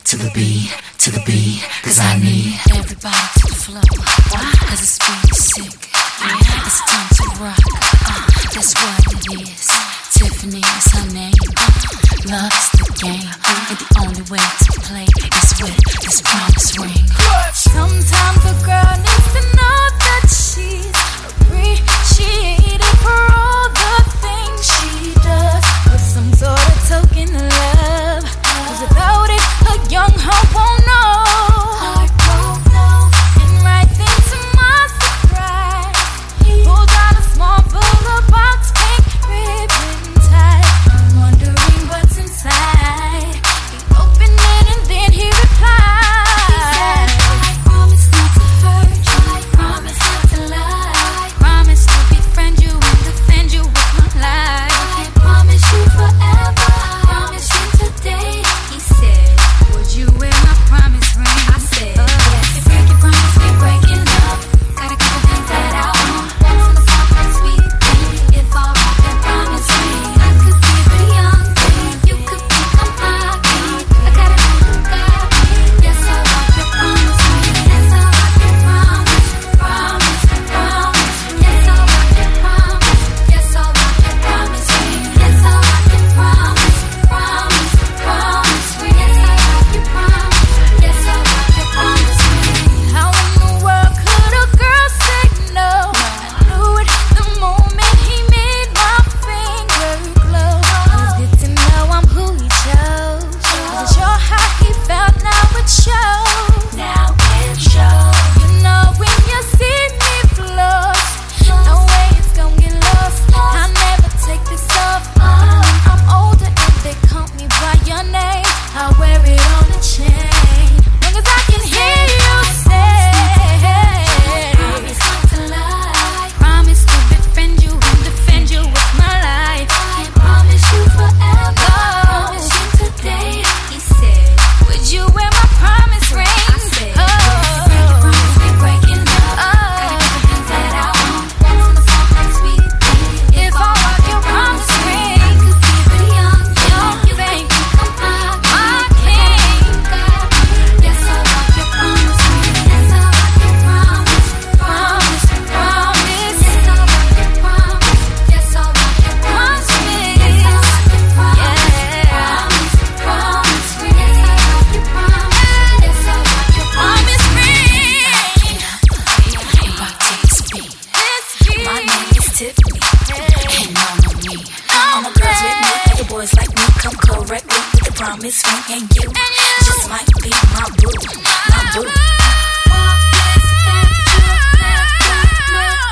to the beat, cause I need everybody to the flow. Why? Cause this beat is sick. Yeah. It's time to rock. That's what it is. Tiffany is her name. Love is the game. And the only way to play is with this promise ring. Sometimes a girl needs to know that she's appreciated for all the things she does, with some sort of token of love. Cause without it, a young hoe won't know. Heart won't know. And right then to my surprise, he pulled out a small booger box, pink ribbon tied. I'm wondering what's inside. He opened it and then he replied, he said, I promise not to hurt you, I promise not to lie, I promise to befriend you and defend you with my life, I promise you forever, I promise you today. He said, would you wear my promise ring? I said, yes. If break your promise, we breaking up. Got a couple things that I want. Some soft and sweet thing. If I rock your promise ring, I could give a young thing. You could become my king. I gotta know you got me. Yes, I rock your promise ring. Yes, I rock your promise. Promise, promise. Yes, I rock your promise. Yes, I rock your promise ring. Yes, I rock your promise. Promise, promise ring. Yes, I rock your promise. Yes, I rock your promise ring. How in the world could a girl say no? I knew it the moment he made my finger glow. It's good to know I'm who he chose. Wasn't sure how he felt, now it shows. Now it shows. You know when you see me float, no way it's gonna get lost. I never take this off. I'm older and they call me by your name. I wear it on a chain. Long as I can hear you say, promise not to lie, I promise to befriend you and defend you with my life. I promise you forever, I promise you today. He said, would you wear my promise ring? I said, oh, if you break your promise, we breaking up. Got a couple things that I want. Some soft and sweet thing. If I rock your promise ring, I could give a young thing. Become my king. Yes, I rock your promise ring. Yes, I rock your promise. Promise, promise. Yes, I rock your promise. Yes, I rock your promise ring. Yes, I rock your promise. Promise, promise ring. Yes, I rock your promise. Yes, I rock your promise ring. Rock to this beat. My name is Tiffany, and y'all know me. All my girls with me, other boys like me, come correctly with the promise ring, and you just might be my boo, my boo. Promise that you never know.